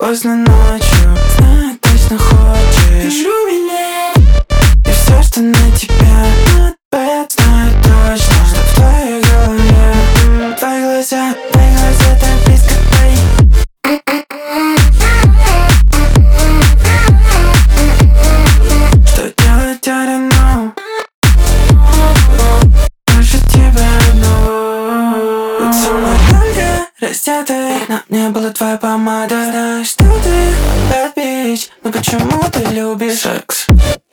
поздно ночью, знаю, точно хочешь меня. И все, что на тебя нападает, знаю точно, что в твоей голове. Твои глаза так близко твои. Что делать, I don't know. Больше тебя одного. Лицо мое раздетое, на мне была твоя помада. Знаю, что ты bad bitch, но почему ты любишь секс?